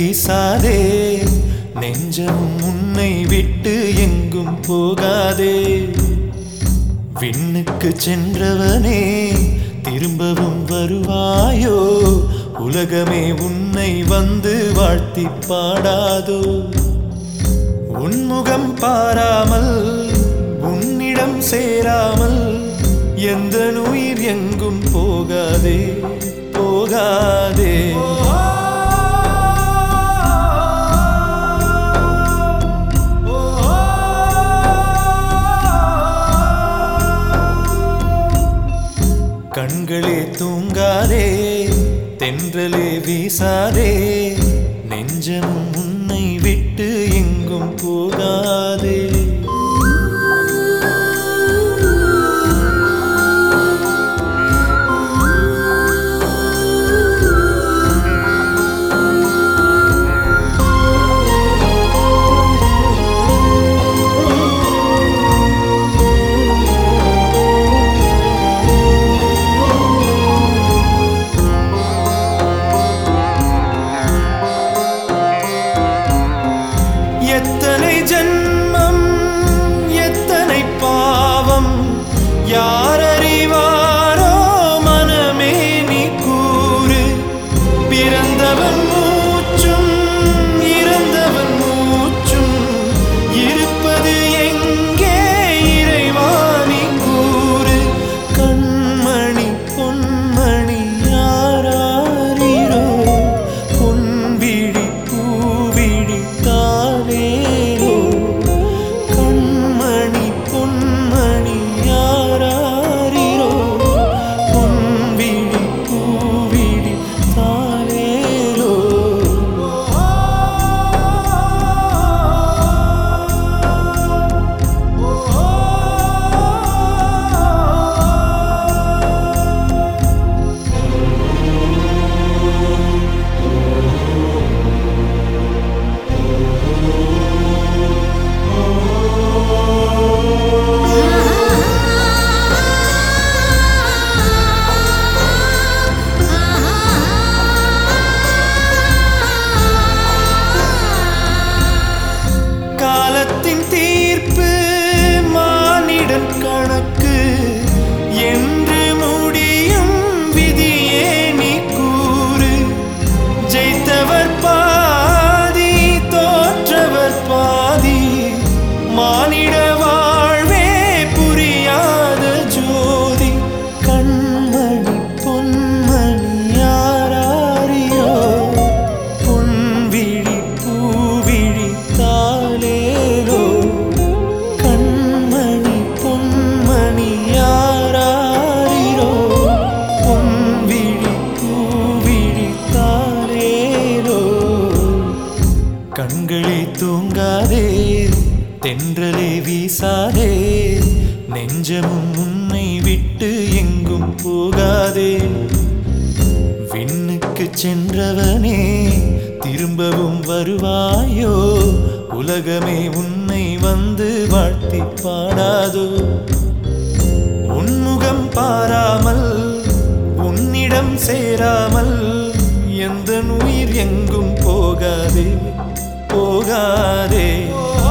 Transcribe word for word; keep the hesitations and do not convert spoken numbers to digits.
வீசாதே, நெஞ்சமும் உன்னை விட்டு எங்கும் போகாதே. விண்ணுக்கு சென்றவனே திரும்பவும் வருவாயோ, உலகமே உன்னை வந்து வாழ்த்தி பாடாதோ. உன்முகம் பாராமல் உன்னிடம் சேராமல் எந்த உயிர் எங்கும் போகாதே போகாதே. கண்களே தூங்காதே, தென்றலே வீசாதே, நெஞ்சமும் உன்னை விட்டு எங்கும் போகாதே. எத்தனை ஜன்மம் எத்தனை பாவம் யார் அறிவாரோ, மனமே நீ கூறு. பிறந்தவன் மூச்சும் இறந்தவன் மூச்சும் இருப்பது எங்கே, இறைவா நீ கூறு. கண்மணி பொன்மணி யாராரீரோ, பொன்விழி பூவிழி தானேரோ. கண்மணி பொன்மணி யாராரீரோ, பொன்விழி பூவிழி தானேரோ. காலத்தின் தீர்ப்பு மானிடன் கணக்கு என்று முடியும், விதியே நீ கூறு. ஜெயித்தவர் பாதி தோற்றவர் பாதி, மானிட வாழ்வே புரியாத ஜோதி. கண்மணி பொன்மணி யாராரீரோ, பொன்விழி பூவிழி தானேரோ. கண்மணி பொன்மணி யாராரீரோ, பொன்விழி பூவிழி தானேரோ. கண்களே தூங்காதே, தென்றலே வீசாதே, நெஞ்சமும் உன்னை விட்டு எங்கும் போகாதே. விண்ணுக்கு சென்றவனே திரும்பவும் வருவாயோ, உலகமே உன்னை வந்து வாழ்த்தி பாடாதோ. உன்முகம் பாராமல் உன்னிடம் சேராமல் எந்த உயிர் எங்கும் போகாதே போகாதே.